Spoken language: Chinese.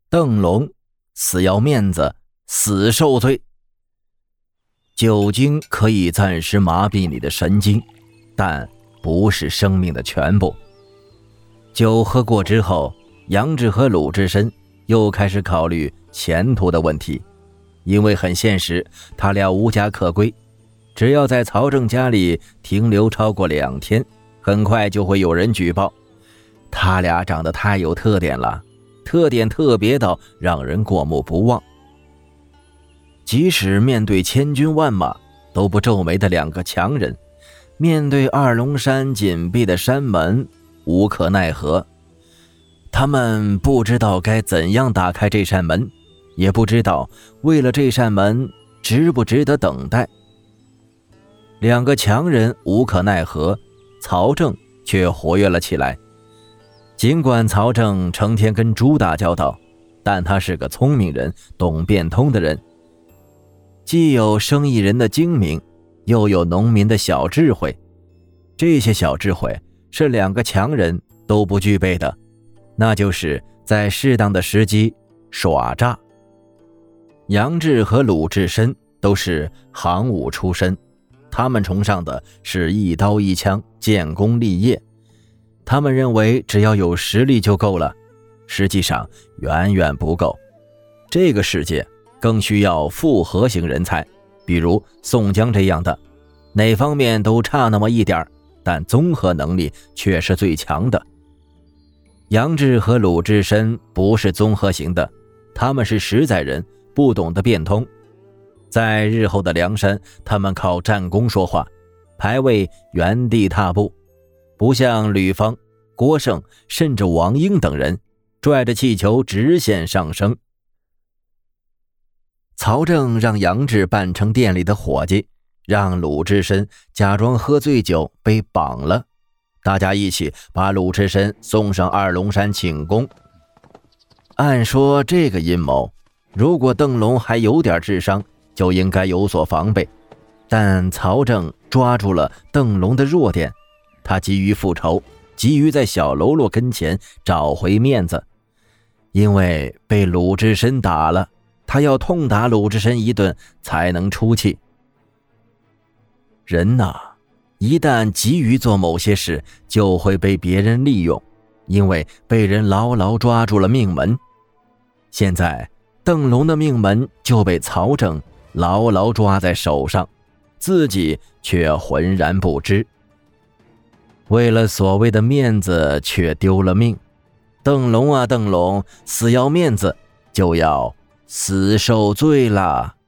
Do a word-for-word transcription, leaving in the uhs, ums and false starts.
邓龙死要面子，死受罪。酒精可以暂时麻痹你的神经，但不是生命的全部。酒喝过之后，杨志和鲁智深又开始考虑前途的问题，因为很现实，他俩无家可归，只要在曹正家里停留超过两天，很快就会有人举报。他俩长得太有特点了，特点特别到让人过目不忘。即使面对千军万马都不皱眉的两个强人，面对二龙山紧闭的山门无可奈何。他们不知道该怎样打开这扇门，也不知道为了这扇门值不值得等待。两个强人无可奈何，曹正却活跃了起来。尽管曹正成天跟猪打交道，但他是个聪明人，懂变通的人，既有生意人的精明，又有农民的小智慧。这些小智慧是两个强人都不具备的，那就是在适当的时机耍诈。杨志和鲁智深都是行武出身，他们崇尚的是一刀一枪，建功立业。他们认为只要有实力就够了，实际上远远不够。这个世界更需要复合型人才，比如宋江这样的，哪方面都差那么一点，但综合能力却是最强的。杨志和鲁智深不是综合型的，他们是实在人，不懂得变通。在日后的梁山，他们靠战功说话，排位原地踏步，不像吕方、郭盛甚至王英等人拽着气球直线上升。曹正让杨志扮成店里的伙计，让鲁智深假装喝醉酒被绑了，大家一起把鲁智深送上二龙山请功。按说这个阴谋，如果邓龙还有点智商，就应该有所防备，但曹正抓住了邓龙的弱点，他急于复仇，急于在小喽啰跟前找回面子。因为被鲁智深打了，他要痛打鲁智深一顿才能出气。人呐，一旦急于做某些事，就会被别人利用，因为被人牢牢抓住了命门。现在邓龙的命门就被曹正牢牢抓在手上，自己却浑然不知。为了所谓的面子却丢了命，邓龙啊邓龙，死要面子就要死受罪啦。